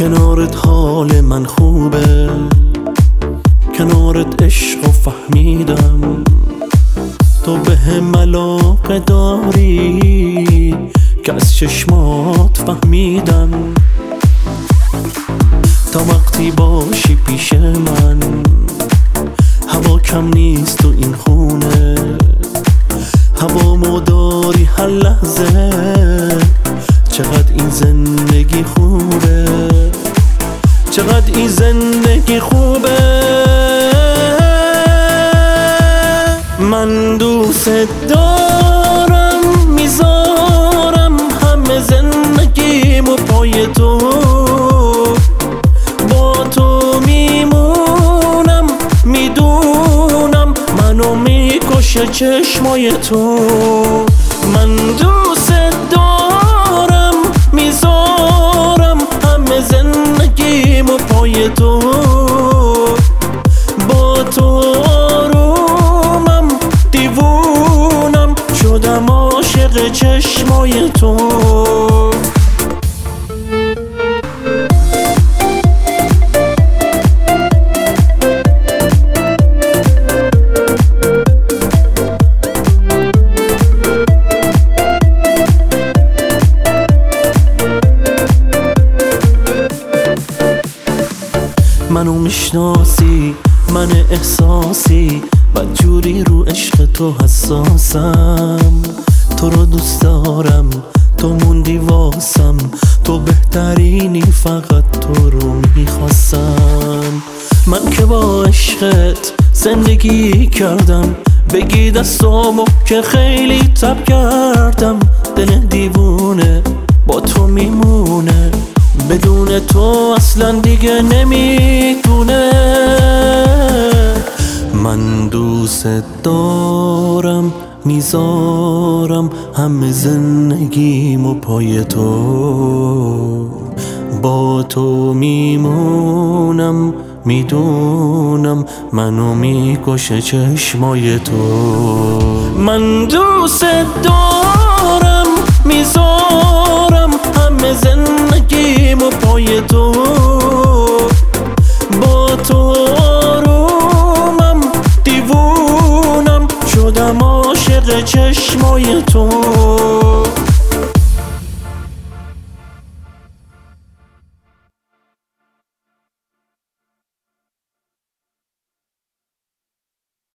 کنارت حال من خوبه، کنارت عشق و فهمیدم تو به هم علاقه داری که از چشمات فهمیدم. تا وقتی باشی پیش من هوا کم نیست تو این خونه، هوا مداری هر لحظه، چقدر این زندگی خوبه، چقدر این زندگی خوبه. من دوست دارم، میذارم همه زندگیمو پای تو، با تو میمونم، میدونم منو میکشه چشمای تو. من دوست دارم، میذارم همه زندگیمو پای تو، با تو آرومم، دیوونم شدم عاشق چشمای تو. منو میشناسی، من احساسی، بدجوری رو عشق تو حساسم. تو رو دوست دارم، تو موندی واسم، تو بهترینی، فقط تو رو میخواستم. من که با عشقت زندگی کردم، بگی دستامو که خیلی تب کردم. دل دیوونه با تو میمونه، بدون تو اصلا دیگه نمیتونه. من دوست دارم، میذارم همه زندگیمو پای تو، با تو میمونم، میدونم منو میکشه چشمای تو. من دوست دارم، میذارم همه زندگیمو پای تو، با تو آرومم، دیوونم شدم عاشق چشمای تو.